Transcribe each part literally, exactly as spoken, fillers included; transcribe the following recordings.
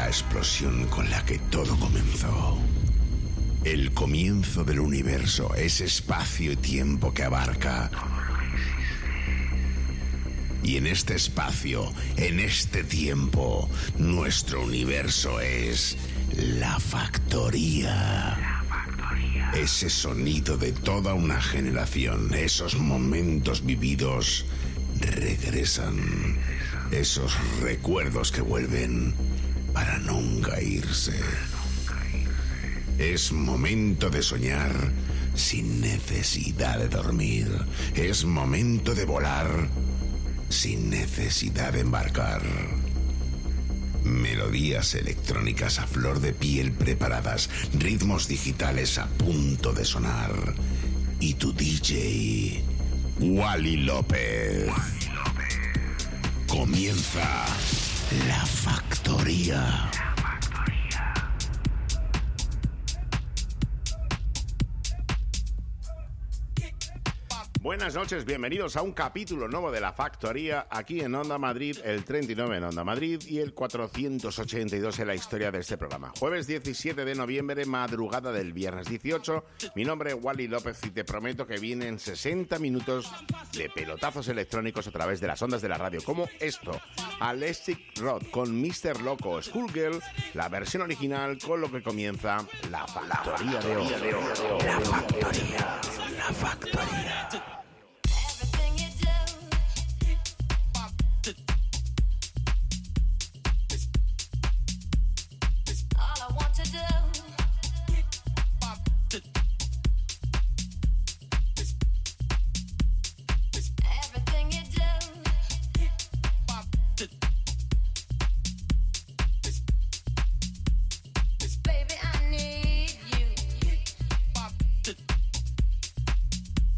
la explosión con la que todo comenzó. El comienzo del universo, ese espacio y tiempo que abarca. Y en este espacio, en este tiempo, nuestro universo es la factoría. Ese sonido de toda una generación, esos momentos vividos regresan. Esos recuerdos que vuelven para nunca irse. Es momento de soñar sin necesidad de dormir. Es momento de volar sin necesidad de embarcar. Melodías electrónicas a flor de piel preparadas, ritmos digitales a punto de sonar. Y tu D J, Wally López. Comienza La Factoría. Buenas noches, bienvenidos a un capítulo nuevo de La Factoría, aquí en Onda Madrid, el treinta y nueve en Onda Madrid y el cuatrocientos ochenta y dos en la historia de este programa. Jueves diecisiete de noviembre, madrugada del viernes dieciocho. Mi nombre es Wally López y te prometo que vienen sesenta minutos de pelotazos electrónicos a través de las ondas de la radio, como esto, Electric Rod con mister Loco, Schoolgirl, la versión original con lo que comienza La Factoría de hoy. La Factoría, La Factoría. Baby, I need you.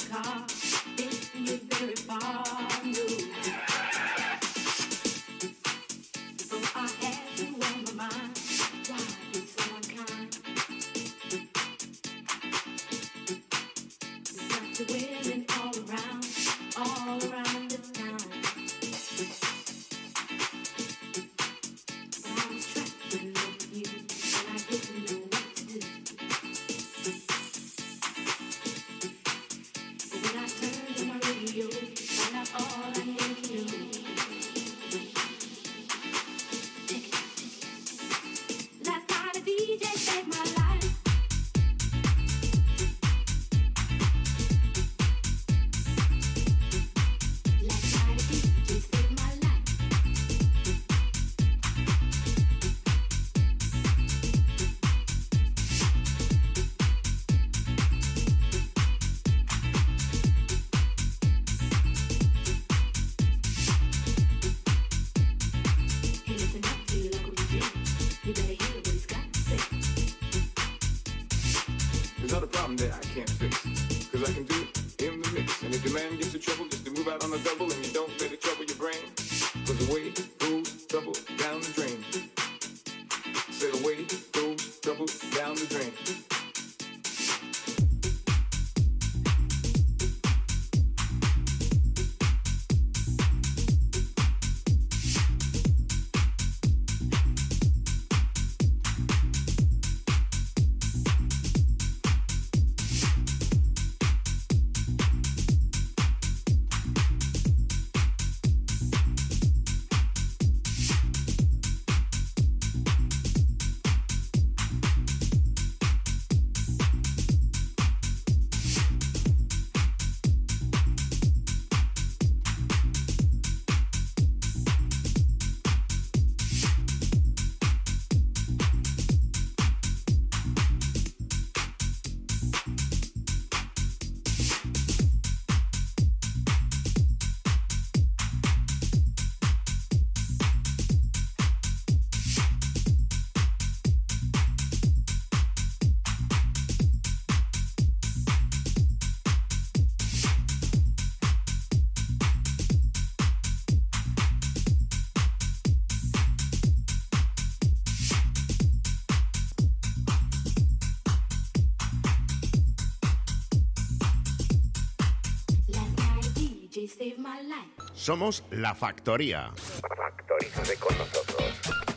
Somos La Factoría. Factorízate con nosotros.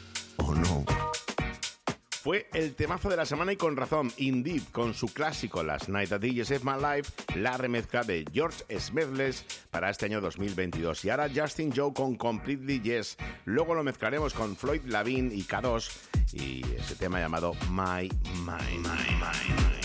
¿O no? Fue el temazo de la semana y con razón. Indeed, con su clásico Last Night at D J Save My Life, la remezcla de George Smithless para este año dos mil veintidós. Y ahora Justin Joe con Completely Yes. Luego lo mezclaremos con Floyd Lavin y K dos y ese tema llamado My, My, My, My, My.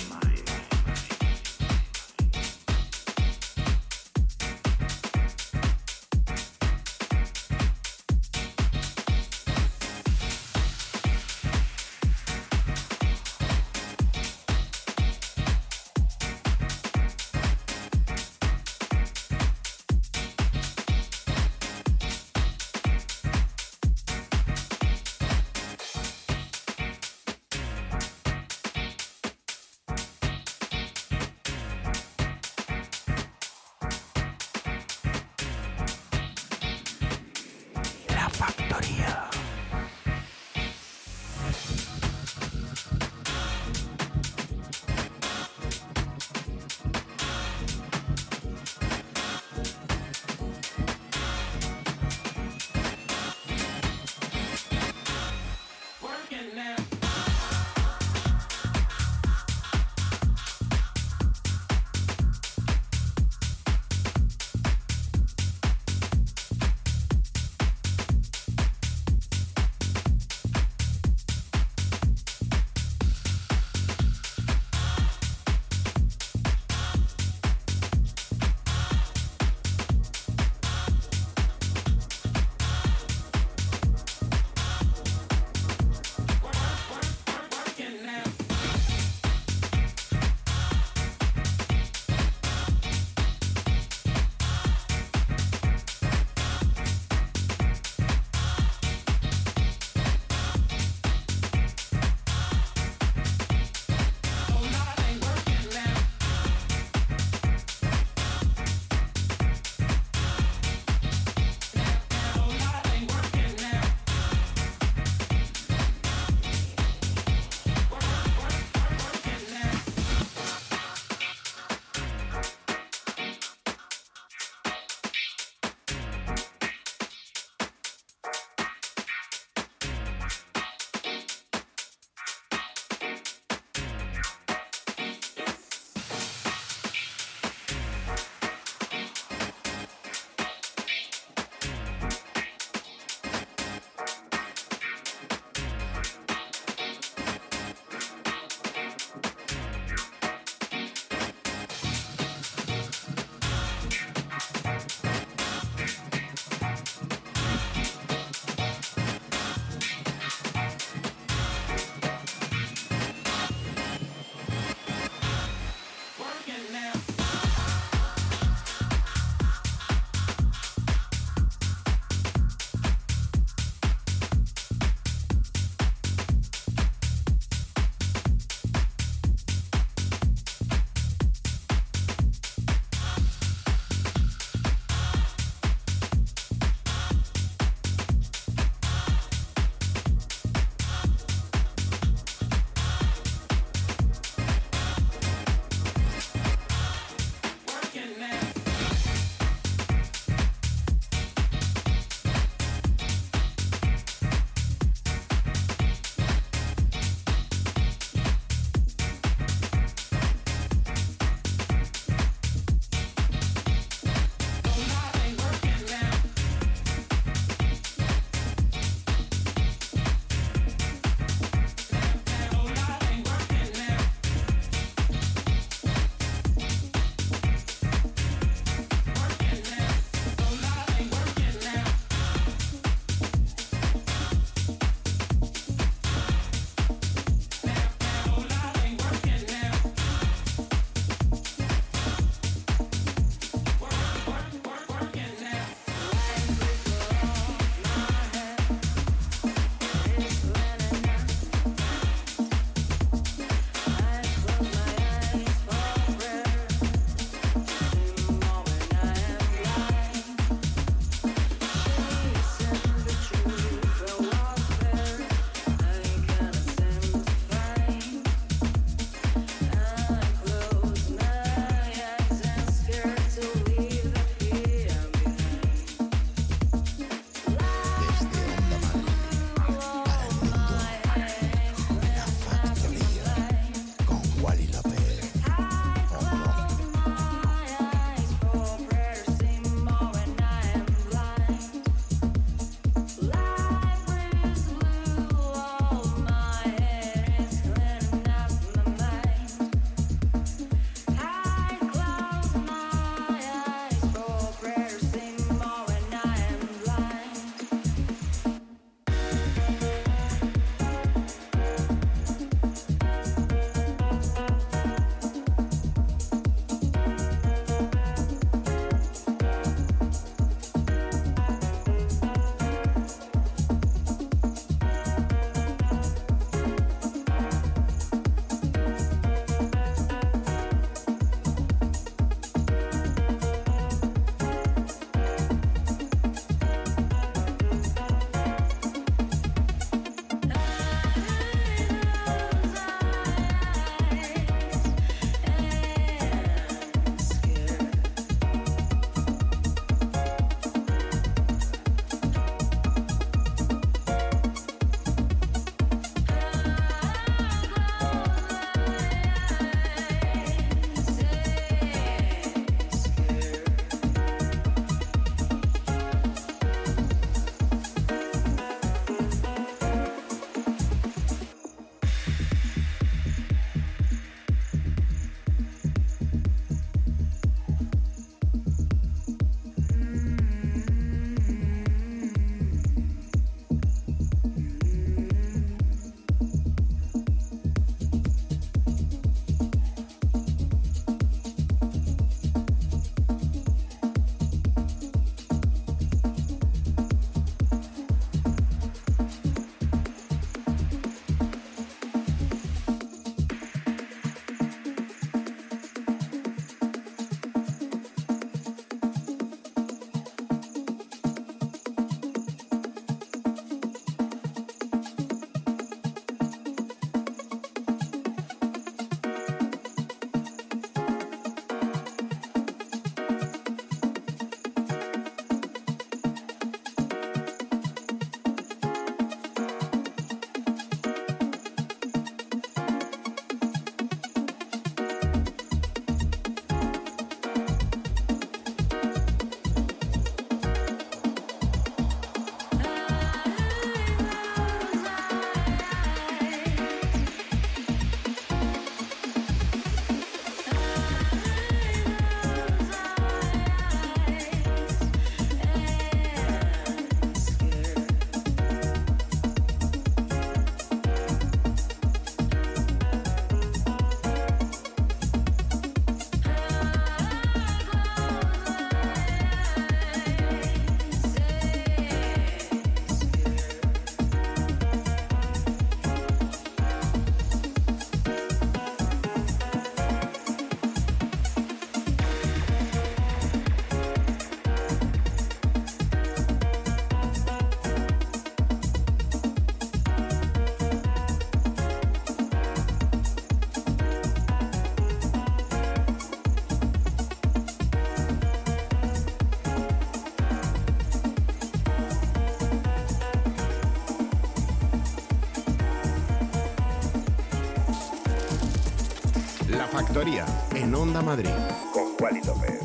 Factoría, en Onda Madrid, con Wally López.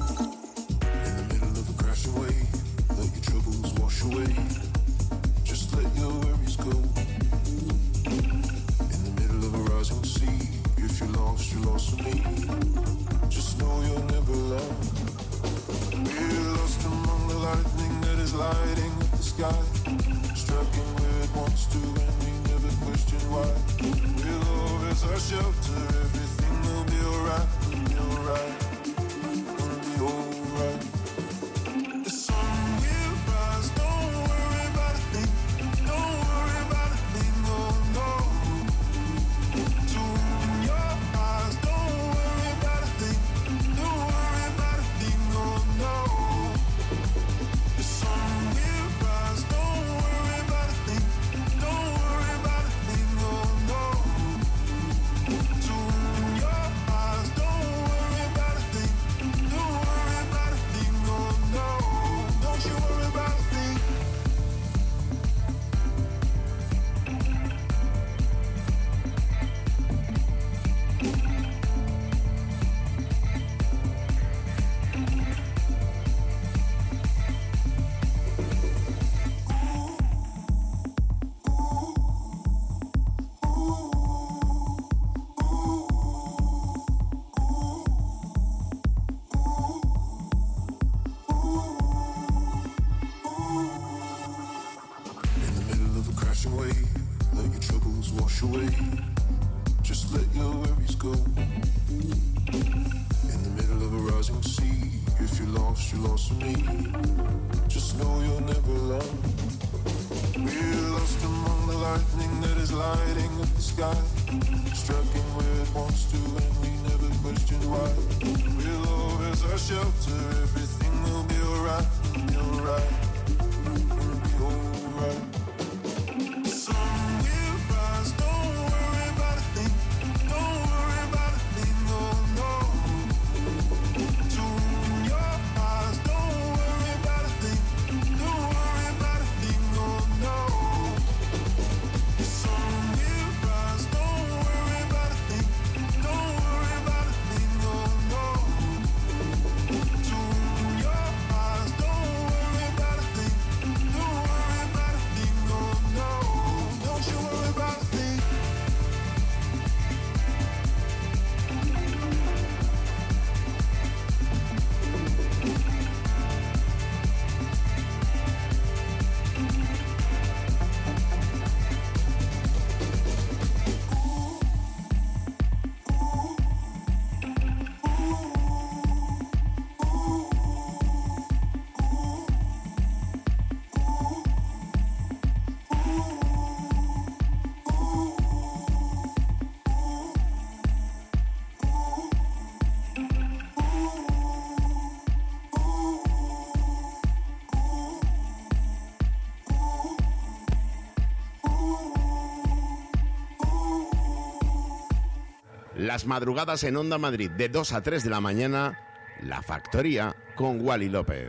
Las madrugadas en Onda Madrid de dos a tres de la mañana, La Factoría con Wally López.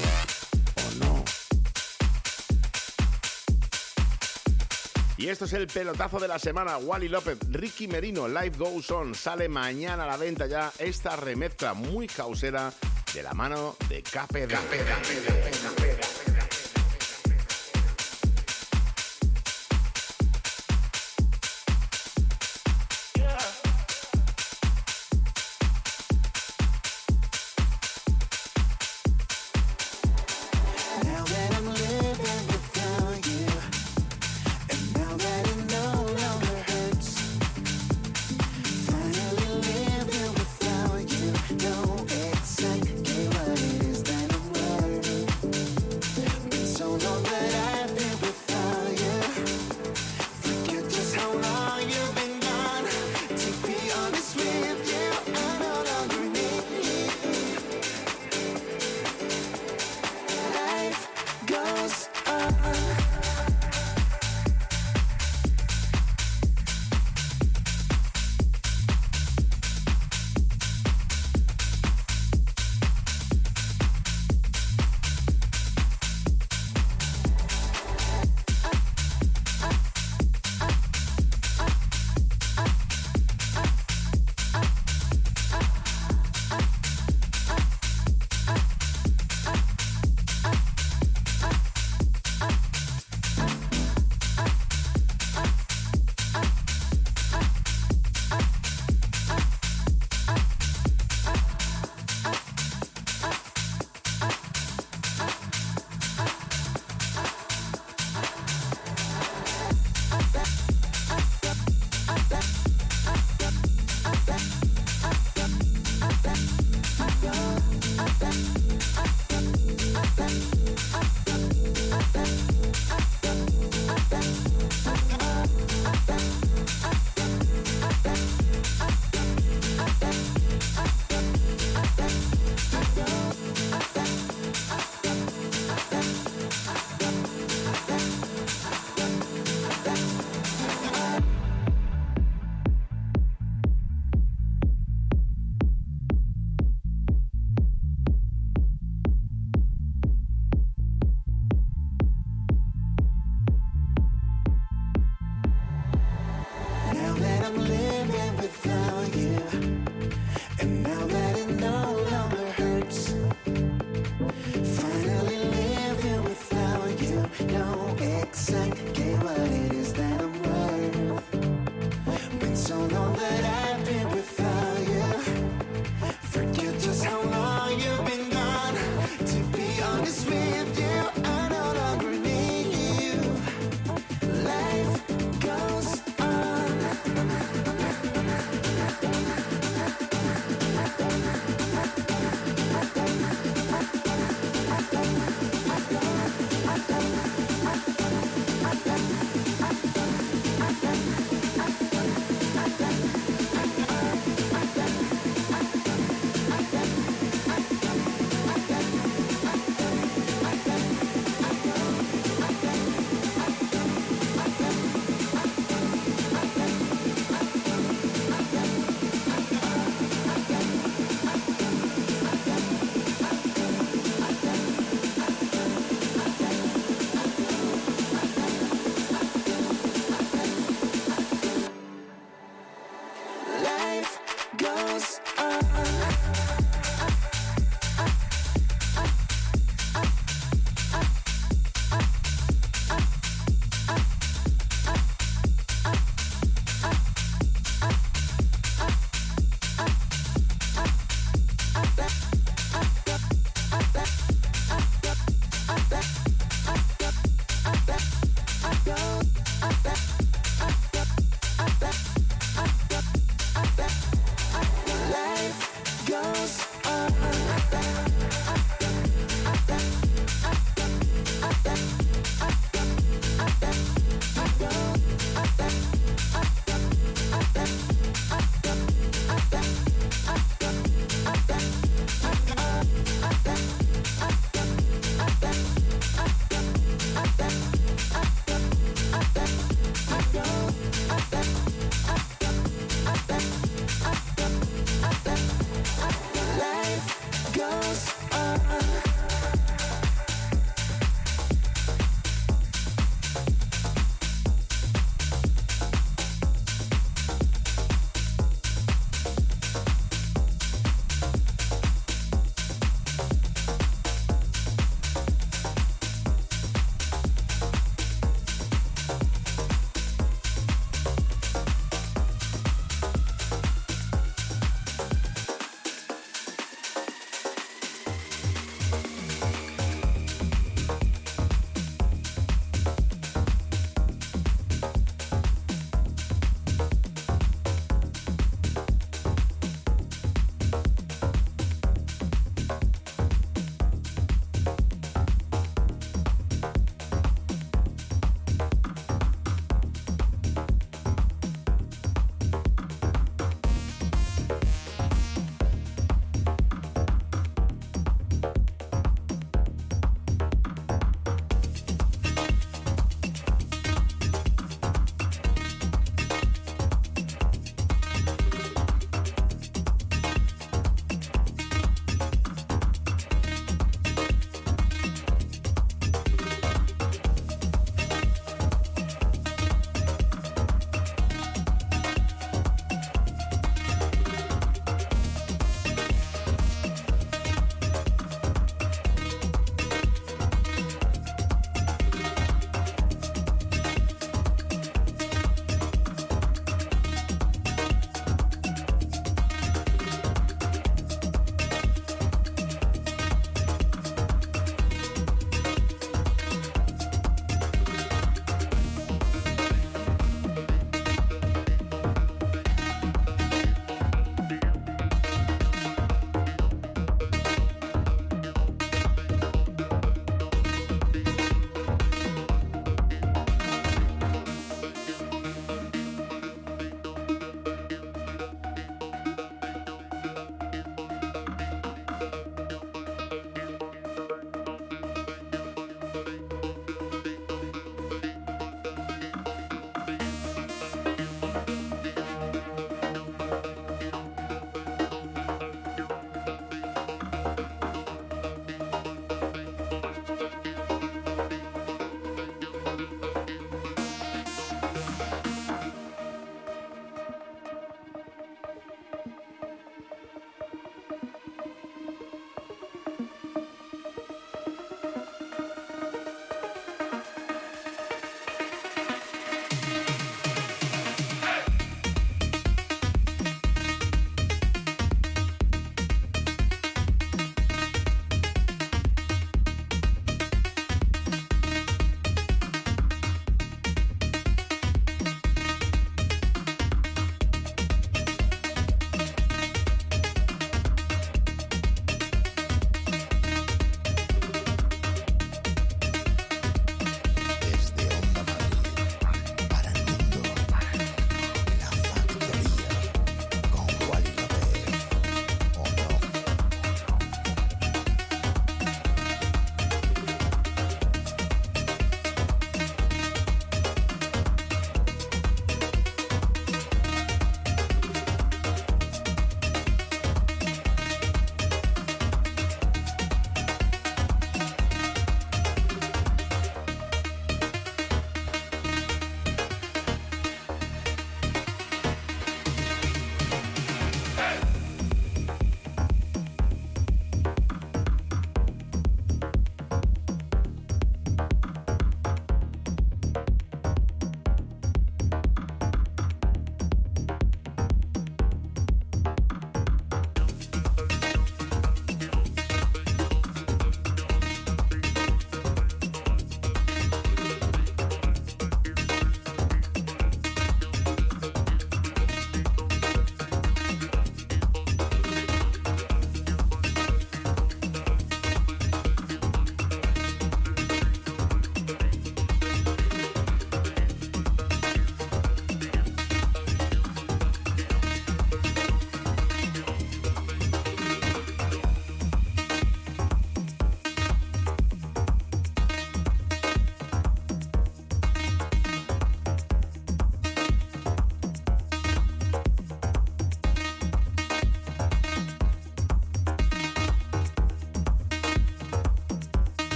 ¿O no? Y esto es el pelotazo de la semana. Wally López, Ricky Merino, Life Goes On. Sale mañana a la venta ya esta remezcla muy causera de la mano de K P D. K P D, K P D, K P D. Know exactly what it is that I'm worth.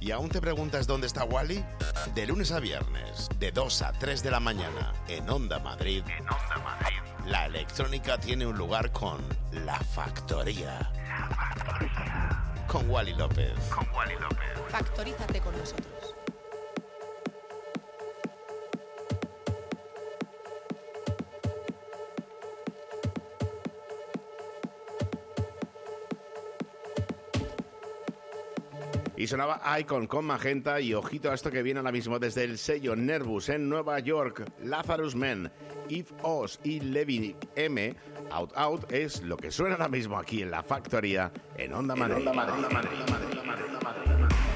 ¿Y aún te preguntas dónde está Wally? De lunes a viernes, de dos a tres de la mañana, en Onda Madrid. En Onda Madrid. La electrónica tiene un lugar con La Factoría. La Factoría. Con Wally López. Con Wally López. Factorízate con nosotros. Y sonaba Icon con Magenta y ojito a esto que viene ahora mismo desde el sello Nervous en Nueva York, Lazarus Men, If Oz y Levi M, Out Out es lo que suena ahora mismo aquí en La Factoría en Onda Madrid. En Onda Madrid, Onda Madrid, Onda Madrid, Onda Madrid, Onda Madrid.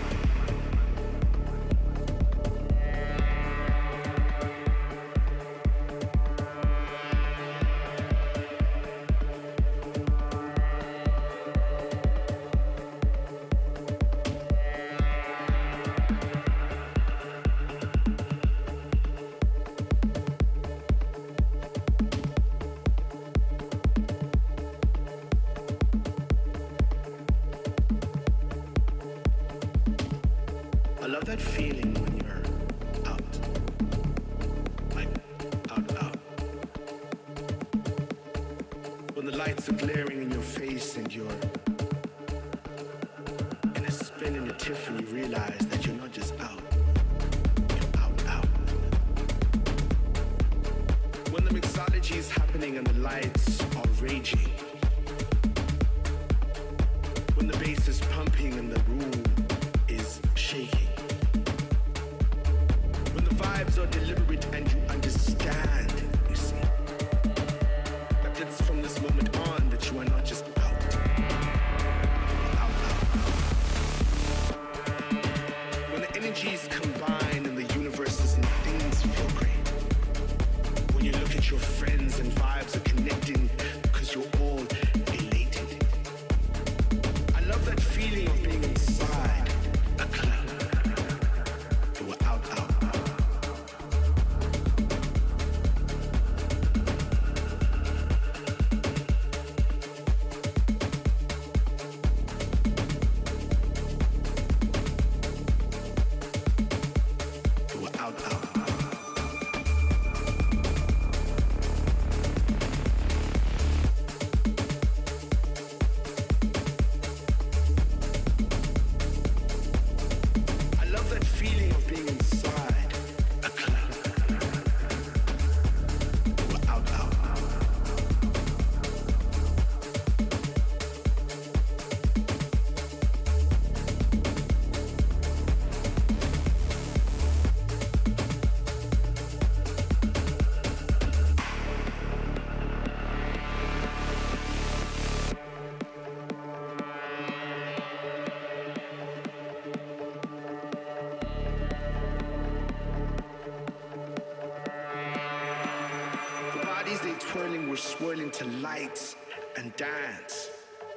Swirling to lights and dance.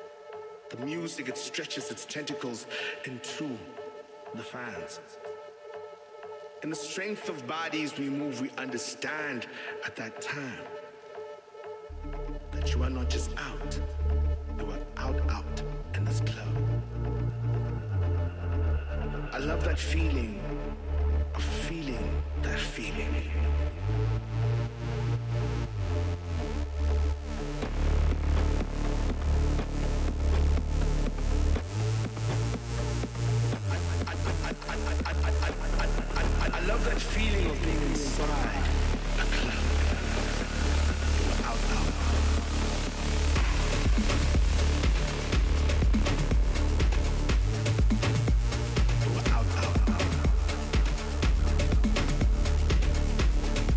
The music, it stretches its tentacles into the fans. In the strength of bodies we move, we understand at that time that you are not just out, you are out, out in this club. I love that feeling of feeling that feeling. I love that feeling of being inside a club. Out, out. Out, out.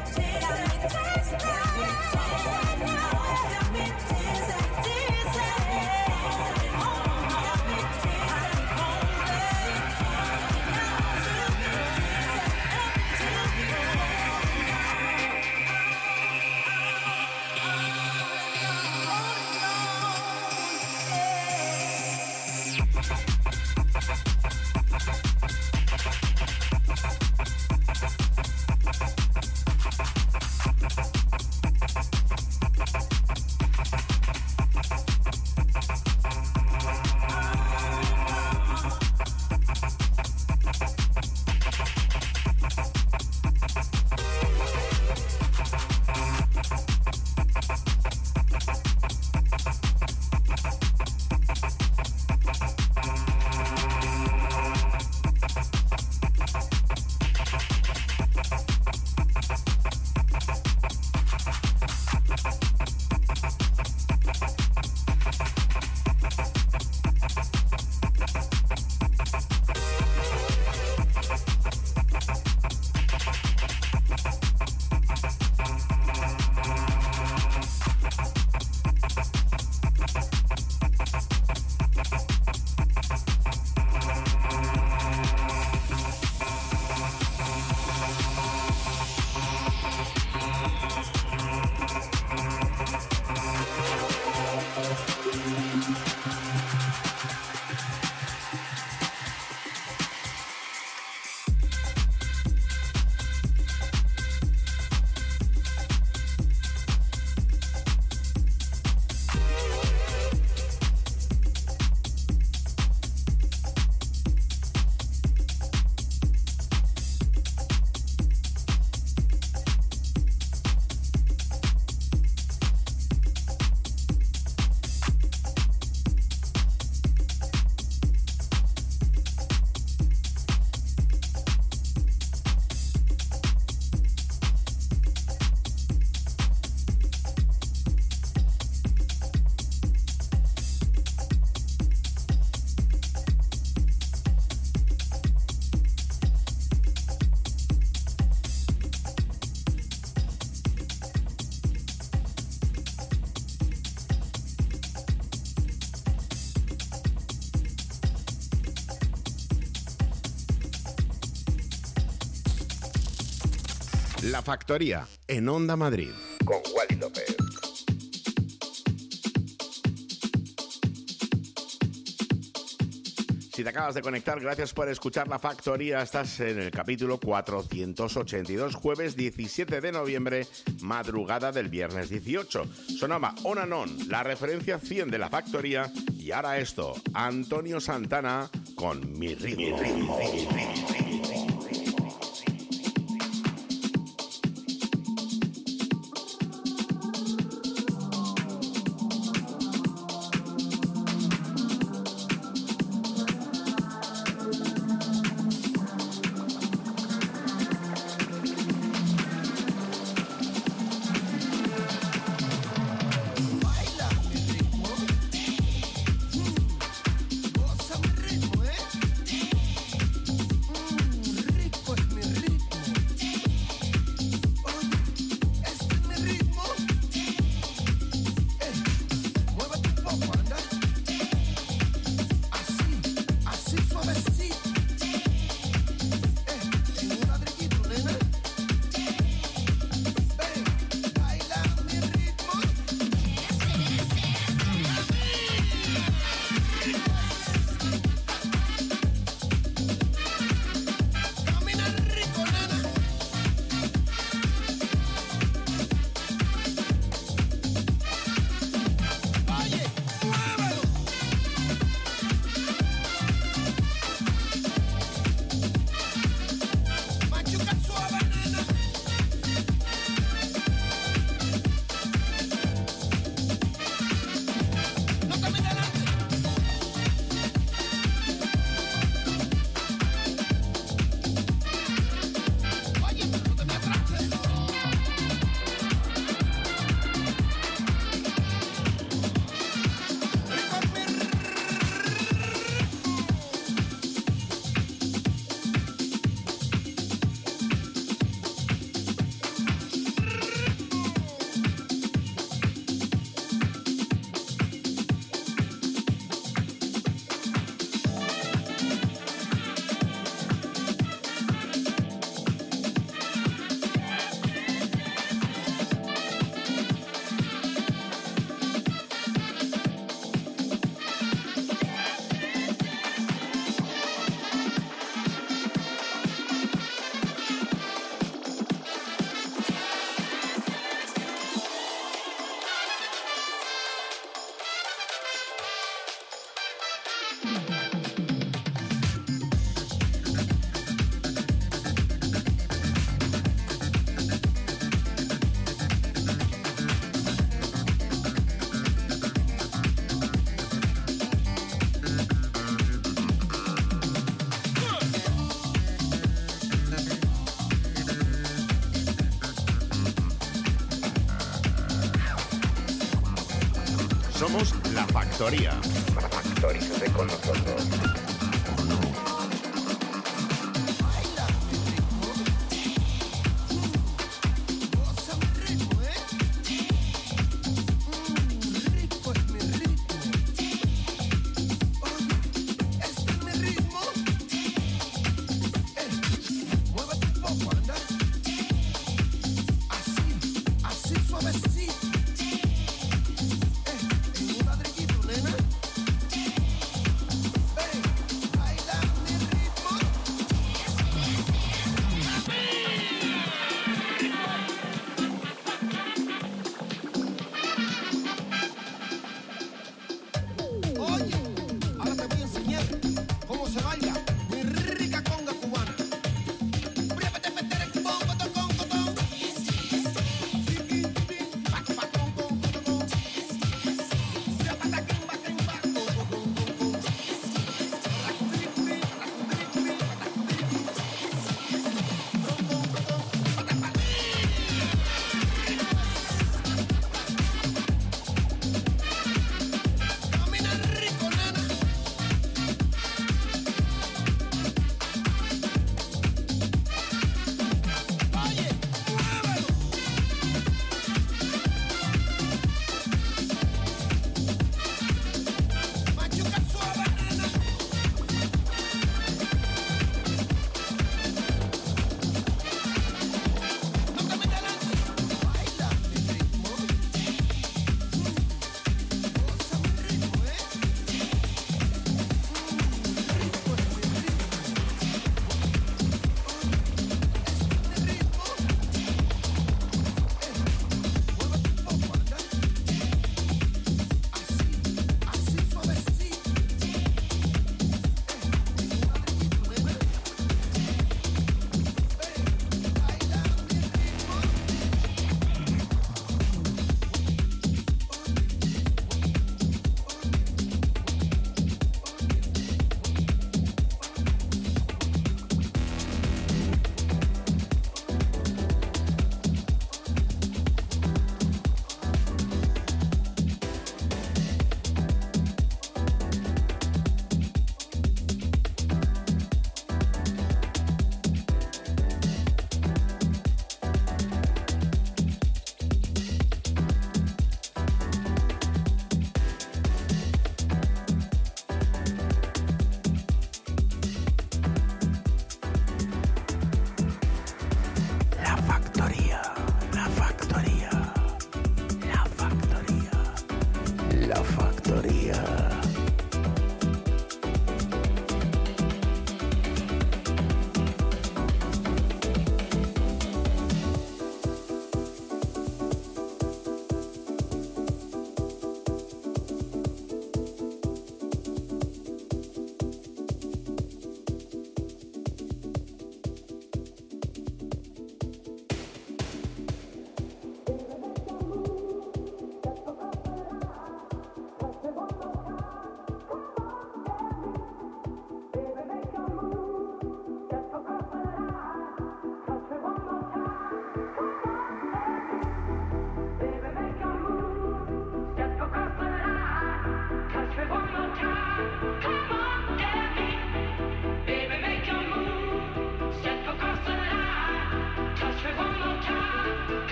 La Factoría, en Onda Madrid. Con Wally López. Si te acabas de conectar, gracias por escuchar La Factoría. Estás en el capítulo cuatrocientos ochenta y dos, jueves diecisiete de noviembre, madrugada del viernes dieciocho. Sonaba On and On, la referencia cien de La Factoría. Y ahora esto, Antonio Santana con Mi Ritmo. Mi ritmo, mi ritmo. Mm. Somos La Factoría. Factorízate con nosotros. Back, back.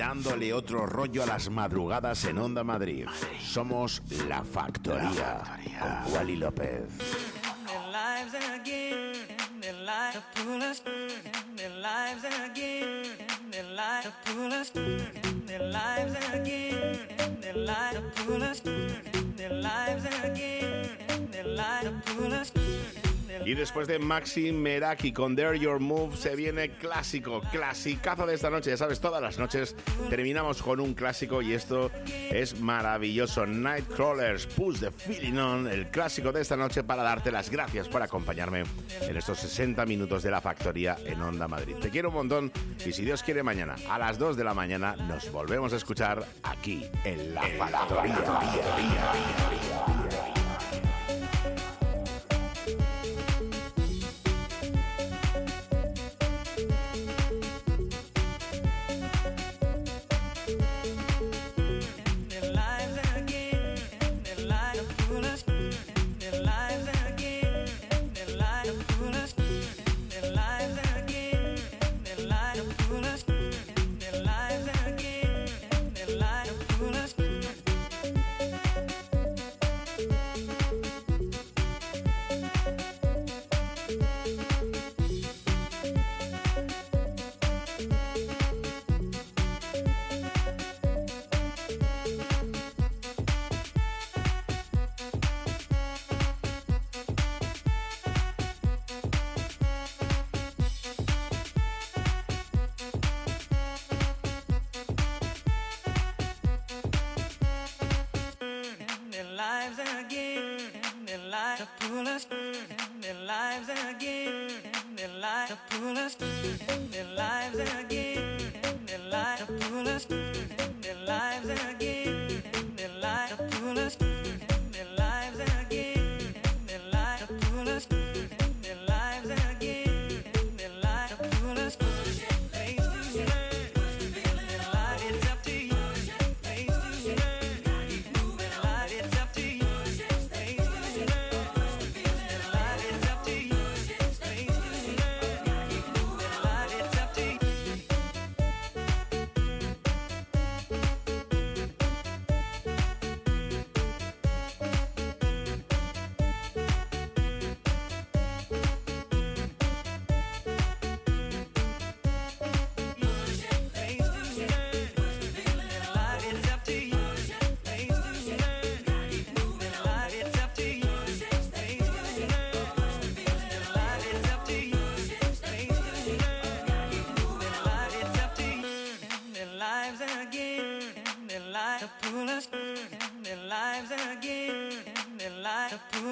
dándole otro rollo a las madrugadas en Onda Madrid. Somos La Factoría, con Wally López. Y después de Maxim Meraki con Dare Your Move se viene clásico, clasicazo de esta noche. Ya sabes, todas las noches terminamos con un clásico y esto es maravilloso. Nightcrawlers, Push the Feeling On, el clásico de esta noche, para darte las gracias por acompañarme en estos sesenta minutos de La Factoría en Onda Madrid. Te quiero un montón y si Dios quiere, mañana a las dos de la mañana nos volvemos a escuchar aquí en La Factoría. Pull us, their lives again, their lives pull